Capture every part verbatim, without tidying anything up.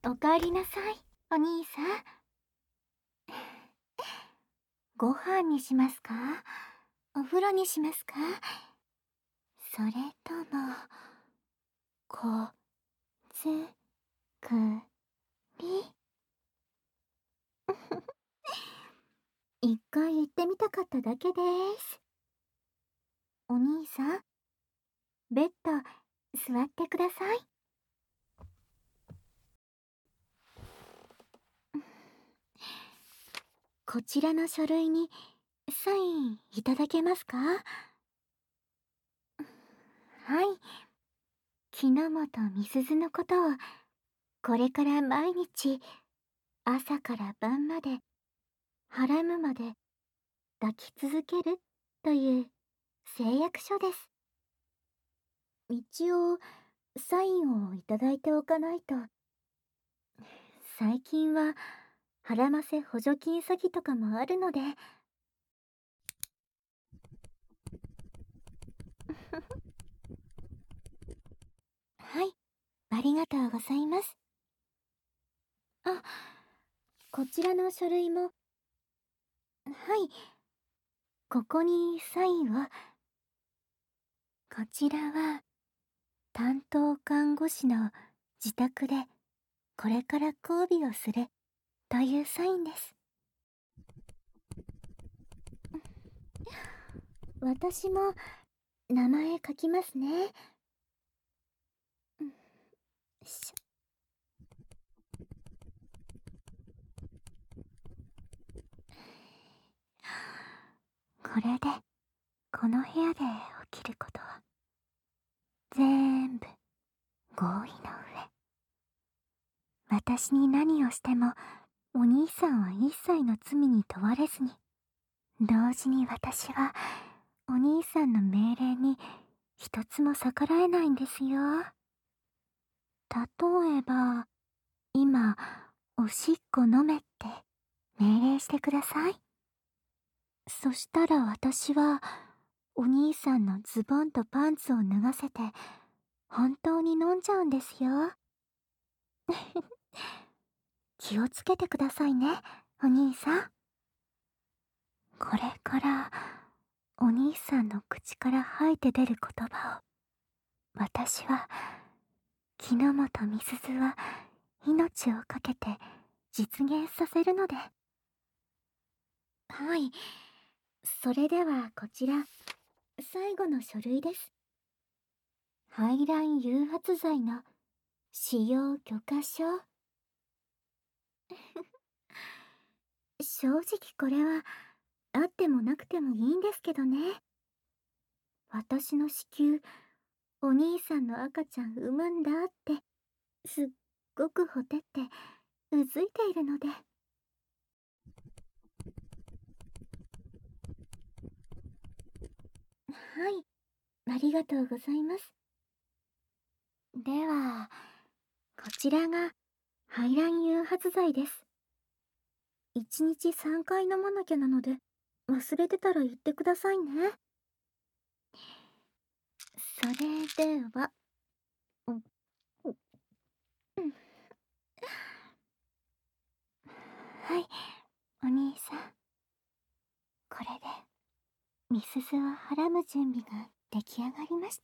おかえりなさい、お兄さん。ご飯にしますか？お風呂にしますか？それとも、こ、つ、く、り？一回言ってみたかっただけです。お兄さん、ベッド、座ってください。こちらの書類にサインいただけますか？はい。木之本美鈴のことを、これから毎日、朝から晩まで、はらむまで、抱き続けるという誓約書です。一応、サインをいただいておかないと。最近は、はらませ補助金詐欺とかもあるので。はい、ありがとうございます。あ、こちらの書類も。はい、ここにサインを。こちらは、担当看護師の自宅で、これから交尾をするというサインです。私も名前書きますね。よいしょ。これでこの部屋で起きることは全部合意の上。私に何をしてもお兄さんは一切の罪に問われずに、同時に私はお兄さんの命令に一つも逆らえないんですよ。例えば、今、おしっこ飲めって命令してください。そしたら私は、お兄さんのズボンとパンツを脱がせて、本当に飲んじゃうんですよ。気をつけてくださいね、お兄さん。これから、お兄さんの口から吐いて出る言葉を、私は、木之本美鈴は命をかけて実現させるので。はい。それではこちら、最後の書類です。排卵誘発剤の使用許可証。正直これは、あってもなくてもいいんですけどね。私の子宮、お兄さんの赤ちゃん産むんだって、すっごくほてって、うずいているので。はい、ありがとうございます。では、こちらが排卵誘発剤です。いちにちさんかい飲まなきゃなので、忘れてたら言ってくださいね。それでは、うん、うん、はい、お兄さん。これで、みすずをはらむ準備が出来上がりました。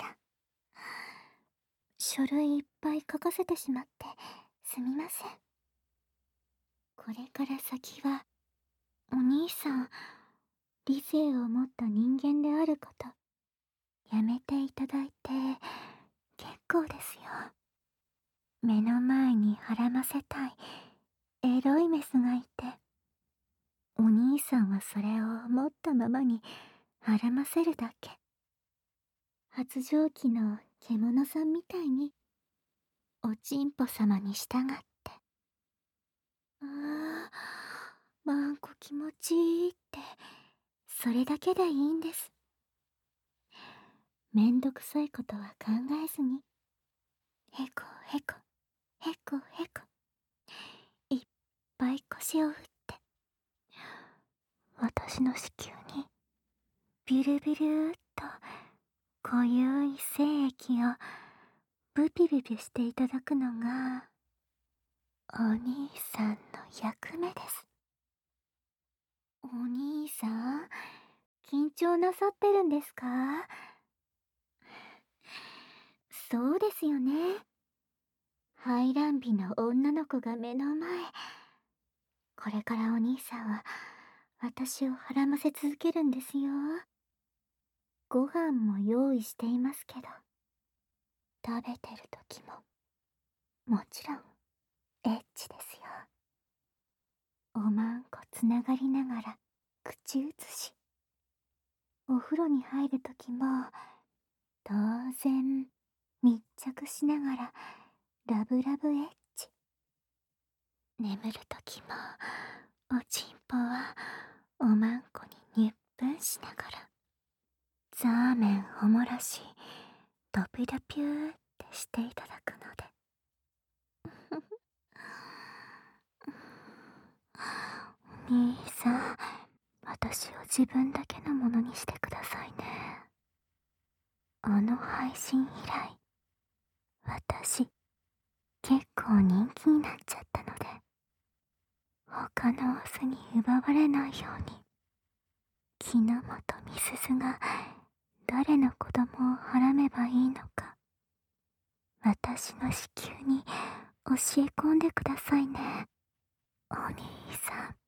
書類いっぱい書かせてしまってすみません。これから先は、お兄さん、理性を持った人間であること、やめていただいて結構ですよ。目の前にはらませたいエロいメスがいて、お兄さんはそれを持ったままにはらませるだけ。発情期の獣さんみたいに、おちんぽ様に従って。ああ、まんこ気持ちいいって、それだけでいいんです。めんどくさいことは考えずに、へこへこ、へこへこ、いっぱい腰を振って、私の子宮に、ビルビルーっと、濃ゆい精液を、ブピブピしていただくのが、 お兄さんの役目です。お兄さん、緊張なさってるんですか？そうですよね。排卵日の女の子が目の前。これからお兄さんは私をはらませ続けるんですよ。ご飯も用意していますけど、食べてる時ももちろんエッチですよ。おまんこつながりながら口移し、お風呂に入る時も当然密着しながらラブラブエッチ。眠る時もおちんぽはおまんこににゅっぷんしながらザーメンおもらしドピドピューってしていただくのでお兄さん、私を自分だけのものにしてくださいね。あの配信以来、私結構人気になっちゃったので、他のオスに奪われないように木之本美鈴が誰の子供をはらめばいいのか、私の子宮に教え込んでくださいね、お兄さん。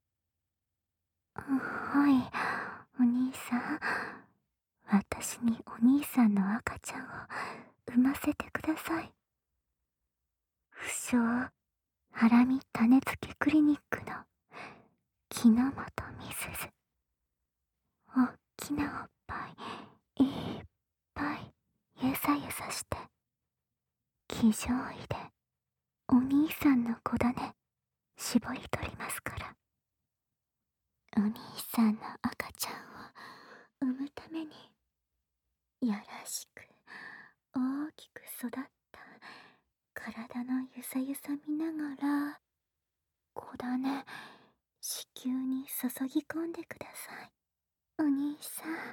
はい、お兄さん。私にお兄さんの赤ちゃんを産ませてください。不詳ハラミ種付けクリニックの木之本美鈴。おっきなおっぱいいっぱいゆさゆさして、騎乗位でお兄さんの子種絞り取りますから。お兄さんの赤ちゃんを産むためにやらしく大きく育った体のゆさゆさ見ながら子種子宮に注ぎ込んでください、お兄さん。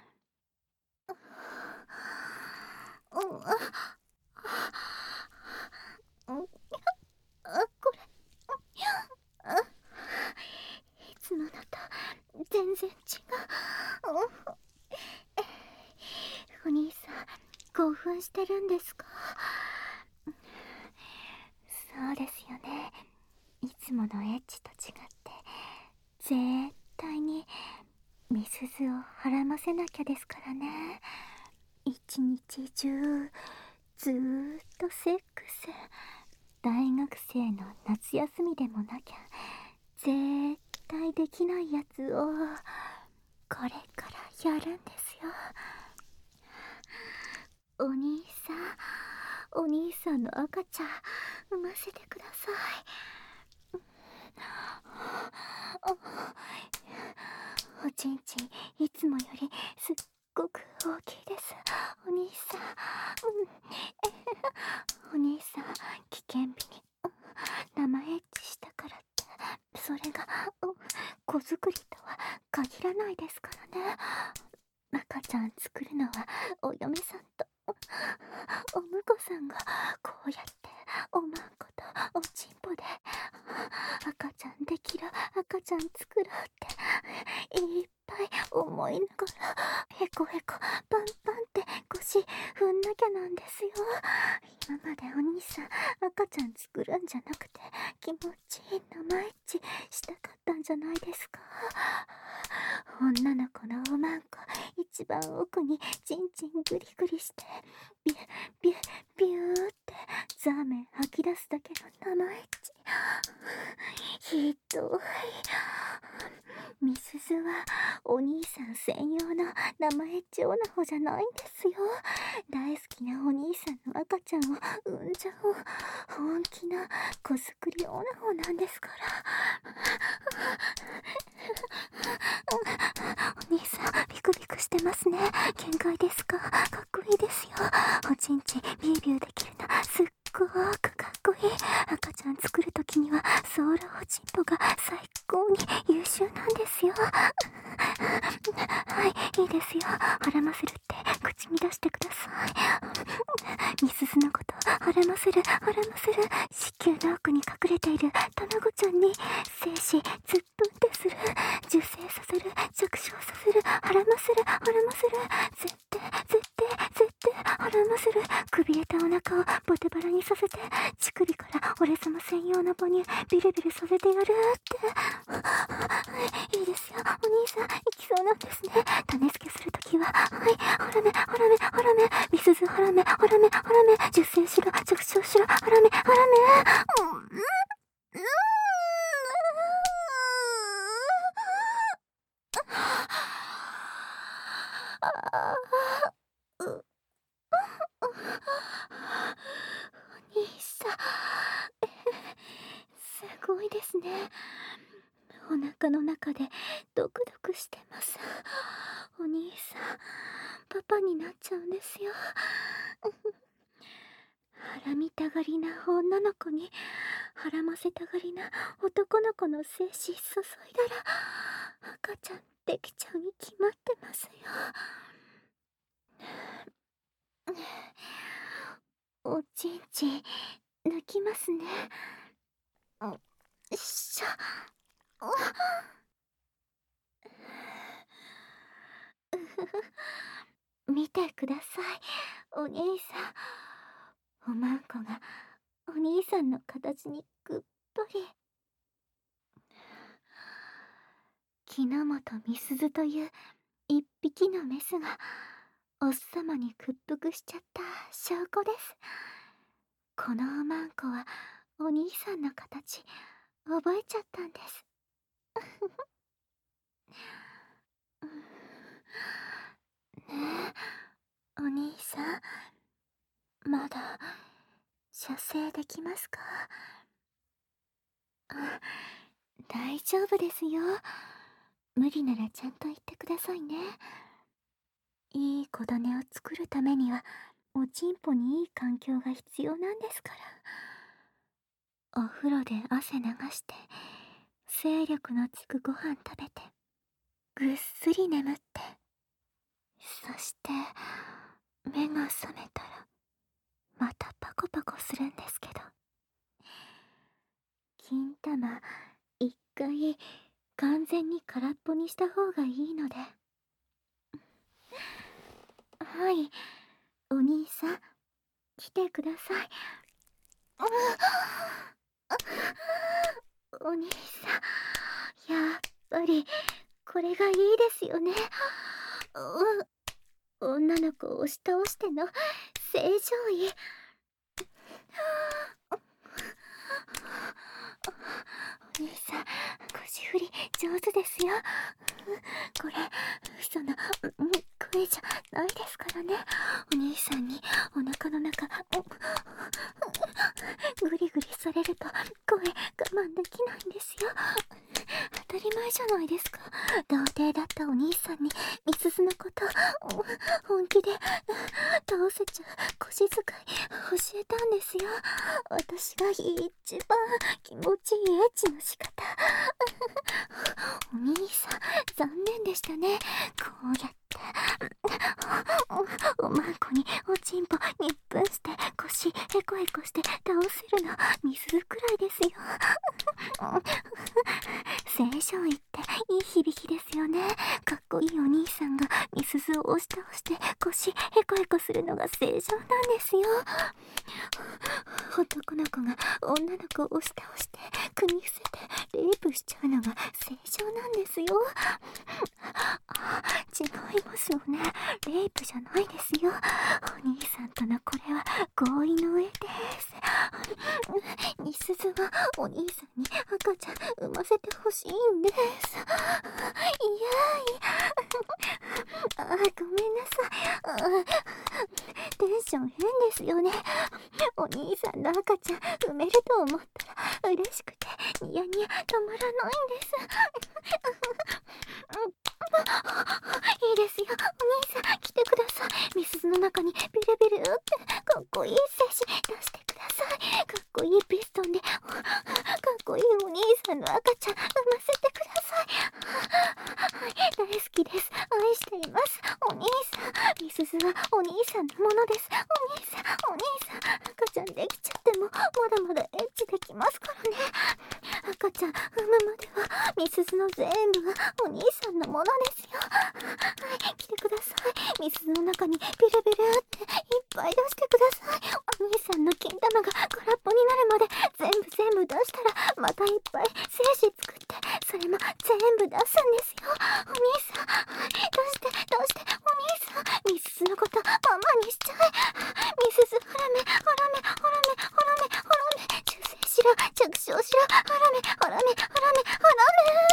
これいつものと全然違う。お兄さん、興奮してるんですか？そうですよね。いつものエッチと違って絶対に美鈴をはらませなきゃですからね。一日中ずーっとセックス。大学生の夏休みでもなきゃ絶対できないやつをこれからやるんですよ。お兄さん、お兄さんの赤ちゃん産ませてください。おちんちんいつもよりすっごく大きいです、お兄さん。お兄さん、危険日に生エッチしたからってそれが子作りとは限らないですからね。赤ちゃん作るのはお嫁さんとお婿さんがこうやっておまんことおちんぽで赤ちゃんできる、赤ちゃん作ろうっていっぱい思いながらへこへこパンパンって腰踏んなきゃなんですよ。今までお兄さん赤ちゃん作るんじゃなくて気持ちいい生エッチしたかったんじゃないですか。女の子のおまんこ一番奥にチンチングリグリしてビュッビュッビューってザーメン吐き出すだけの生エッチ。ひどい。美鈴はお兄さん専用の生エッチオナホじゃないんですよ。大好きなお兄さんの赤ちゃんを産んじゃう本気な子作りオナホなんですから。お兄さんビクビクしてますね。限界ですか？かっこいいですよ。おちんちんビュービューできるのすっごーくかっこいい。赤ちゃん作るときにはソーラおちんぽが最高に優秀なんですよ。はい、いいですよ。はらませるって口に出してください。 みすずのことを孕ませる孕ませる。子宮の奥に隠れている卵ちゃんに精子ずっとんってする。受精させる、着床させる、孕ませる孕ませる。絶対絶対絶対孕ませる。くびれたお腹をボテバラにさせて、乳首から俺様専用の母乳ビリビリさせてやるって。いいですよ、お兄さん、いきそうなんですね。種付けするときは、はい、ほらめほらめほらめ、みすずほらめほらめほらめ、受精しろ、着床しろ、ほらめほらめ。うんうんうんあーうお兄さん、すごいですね。お腹の中でドクドクしてます。お兄さん、パパになっちゃうんですよ。腹見たがりな女の子に腹ませたがりな男の子の精子注いだら赤ちゃんできちゃうに決まってますよ。おちんちん抜きますね。よいしょ。見てください、お兄さん。おまんこがお兄さんの形にぐっぽり。木之本美鈴という一匹のメスがおっさまに屈服しちゃった証拠です。このおまんこはお兄さんの形覚えちゃったんです。ねえ、お兄さん、まだ射精できますか？あ、大丈夫ですよ。無理ならちゃんと言ってくださいね。いい子種を作るためにはおちんぽにいい環境が必要なんですから。お風呂で汗流して精力のつくご飯食べてぐっすり眠って、そして目が覚めたらまたパコパコするんですけど、金玉一回完全に空っぽにした方がいいので。はい、お兄さん、来てください。お兄さん、やっぱりこれがいいですよね。女の子を押し倒しての正常位。お兄さん、腰振り上手ですよ。これ嘘の声じゃないですからね。お兄さんにお腹の中グリグリされると声我慢できないんですよ。当たり前じゃないですか。童貞だったお兄さんにみすずのこと本気で倒せちゃう腰使い教えたんですよ。私が一番気持ちいいエッチの仕方。お兄さん、残念でしたね。こうやっておまんこにおちんぽにっぷんして腰へこへこして倒せるのみすずくらいですよ。正常位っていい響きですよね。かっこいいお兄さんがみすずを押し倒して腰へこへこするのが正常なんですよ。男の子が女の子を押し倒して組み伏せてレイプしちゃうのが正常なんですよ。あ、違いますよね。レイプじゃないですよ。お兄さんとのこれは合意の上です。みすずはお兄さんに赤ちゃん産ませてほしいんです。イエーイ。あ、ごめんなさい。テンション変ですよね。お兄さんの赤ちゃん産めると思ったら嬉しくてニヤニヤ止まらないんです。いいですよ、お兄さん来てください。みすずの中にビルビルってかっこいい精子出してください。かっこいいピストンでかっこいいお兄さんの赤ちゃん産ませてください。はい、大好きです。愛しています。お兄さん、みすずはお兄さんんのものです。お兄さん、お兄さん、赤ちゃんできちゃってもまだまだエッチできますからね。赤ちゃん産むまではみすゞの全部はお兄さんのものですよ。はい、来てください。みすゞの中にビルビルっていっぱい出してください。お兄さんの金玉が空っぽになるまで全部全部出したらまたいっぱい精子作ってそれも全部出すんですよ。お兄さん、どうしてどうしてお兄さん、みすゞのことママにしちゃえ。みすゞ、ほらめほらめほらめほらめほらめ、出生しろ着床しろ、ほらめほらめほらめほらめ。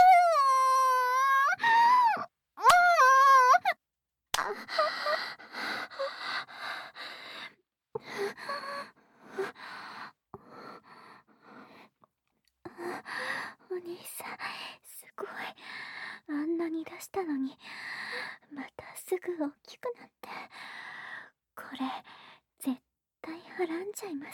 お兄さん、すごい。あんなに出したのにまたすぐ大きくなって、これ絶対はらんじゃいます。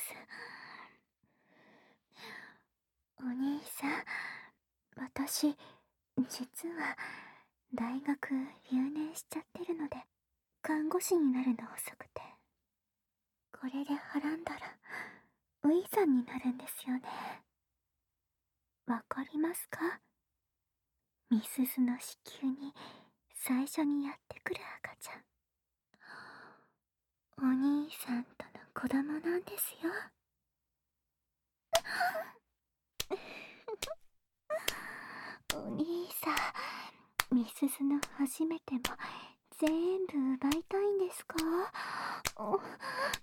お兄さん、私実は大学留年しちゃってるので看護師になるの遅くて、これではらんだらウイさんになるんですよね。わかりますか？みすゞの子宮に最初にやってくる赤ちゃん、お兄さんとの子供なんですよ。お兄さん、みすゞの初めても全部奪いたいんですか？お、はい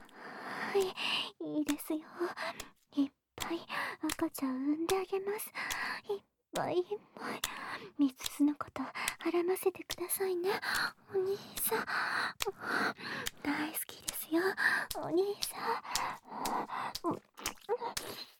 、いいですよ。いっぱい赤ちゃん産んであげます。いっぱいいっぱい。みすゞのことはらませてくださいね。お兄さん、大好きですよ。お兄さん。